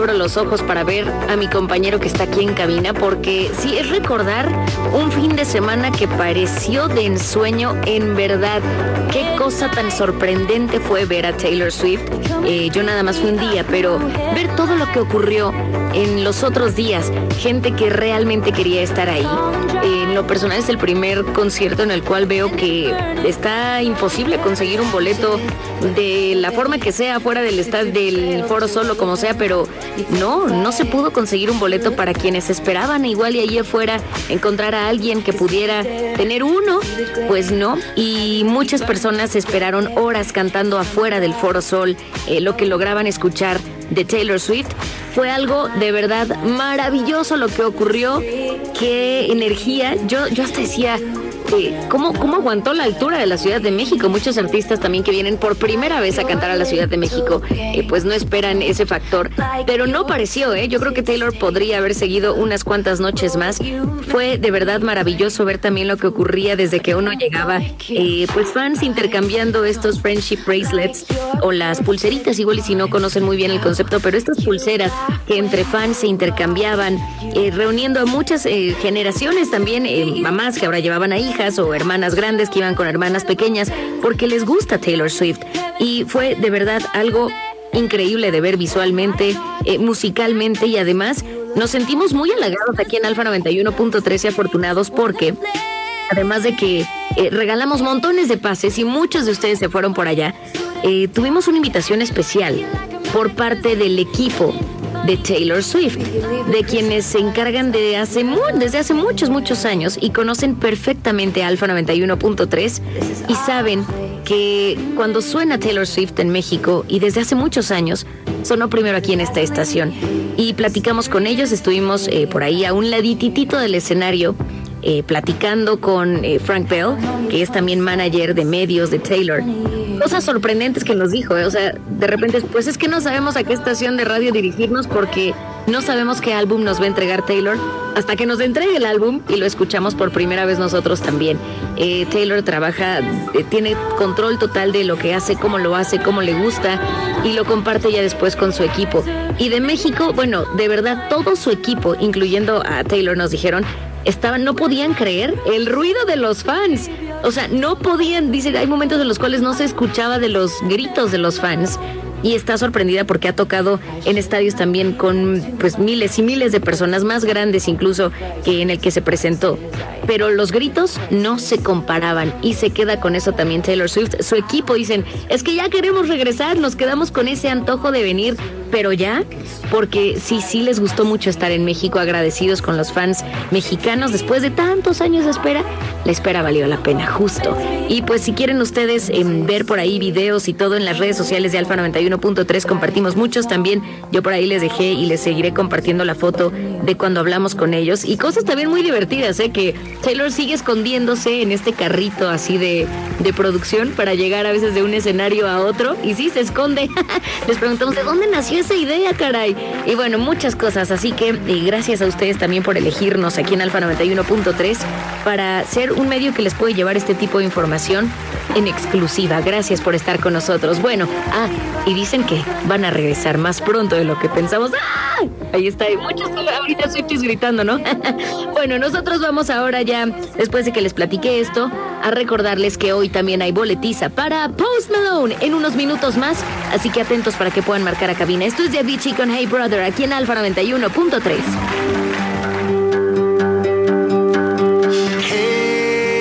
Abro los ojos para ver a mi compañero que está aquí en cabina, porque sí, es recordar un fin de semana que pareció de ensueño, en verdad. Qué cosa tan sorprendente fue ver a Taylor Swift. Yo nada más fui un día, pero ver todo lo que ocurrió en los otros días, gente que realmente quería estar ahí. En lo personal es el primer concierto en el cual veo que está imposible conseguir un boleto de la forma que sea, fuera del estadio, del Foro Sol o como sea, pero no se pudo conseguir un boleto para quienes esperaban igual y allí afuera encontrar a alguien que pudiera tener uno, pues no, y muchas personas esperaron horas cantando afuera del Foro Sol. Lo que lograban escuchar de Taylor Swift fue algo de verdad maravilloso lo que ocurrió. Qué energía. Yo hasta decía, ¿cómo aguantó la altura de la Ciudad de México? Muchos artistas también que vienen por primera vez a cantar a la Ciudad de México, pues no esperan ese factor, pero no pareció, yo creo que Taylor podría haber seguido unas cuantas noches más. Fue de verdad maravilloso ver también lo que ocurría desde que uno llegaba, pues fans intercambiando estos friendship bracelets o las pulseritas, igual y si no conocen muy bien el concepto, pero estas pulseras que entre fans se intercambiaban, reuniendo a muchas generaciones también, mamás que ahora llevaban a hijas o hermanas grandes que iban con hermanas pequeñas porque les gusta Taylor Swift, y fue de verdad algo increíble de ver visualmente, musicalmente, y además nos sentimos muy halagados aquí en Alfa 91.13 y afortunados porque además de que regalamos montones de pases y muchos de ustedes se fueron por allá, tuvimos una invitación especial por parte del equipo de Taylor Swift, de quienes se encargan desde hace muchos años y conocen perfectamente Alfa 91.3 y saben que cuando suena Taylor Swift en México, y desde hace muchos años, sonó primero aquí en esta estación. Y platicamos con ellos, estuvimos por ahí a un ladititito del escenario, platicando con Frank Bell, que es también manager de medios de Taylor. Cosas sorprendentes que nos dijo, o sea, de repente, pues es que no sabemos a qué estación de radio dirigirnos porque no sabemos qué álbum nos va a entregar Taylor hasta que nos entregue el álbum y lo escuchamos por primera vez nosotros también. Taylor trabaja, tiene control total de lo que hace, cómo lo hace, cómo le gusta, y lo comparte ya después con su equipo. Y de México, bueno, de verdad, todo su equipo, incluyendo a Taylor, nos dijeron, no podían creer el ruido de los fans. O sea, no podían, dice, hay momentos en los cuales no se escuchaba de los gritos de los fans. Y está sorprendida porque ha tocado en estadios también con pues miles y miles de personas, más grandes incluso que en el que se presentó. Pero los gritos no se comparaban, y se queda con eso también Taylor Swift. Su equipo dicen, es que ya queremos regresar, nos quedamos con ese antojo de venir, pero ya, porque sí les gustó mucho estar en México, agradecidos con los fans mexicanos después de tantos años de espera. La espera valió la pena, justo. Y pues si quieren ustedes ver por ahí videos y todo en las redes sociales de Alfa 91.3, compartimos muchos también. Yo por ahí les dejé y les seguiré compartiendo la foto de cuando hablamos con ellos, y cosas también muy divertidas, que Taylor sigue escondiéndose en este carrito así de producción para llegar a veces de un escenario a otro, y sí, se esconde. Les preguntamos, ¿de dónde nació esa idea, caray? Y bueno, muchas cosas, así que gracias a ustedes también por elegirnos aquí en Alfa 91.3 para ser un medio que les puede llevar este tipo de información en exclusiva. Gracias por estar con nosotros. Bueno, y dicen que van a regresar más pronto de lo que pensamos. ¡Ah! Ahí está, hay muchos ahorita Swifties gritando, ¿no? Bueno, nosotros vamos ahora ya, después de que les platiqué esto, a recordarles que hoy también hay boletiza para Post Malone en unos minutos más, así que atentos para que puedan marcar a cabina. Esto es de Avicii con Hey Brother, aquí en Alfa 91.3.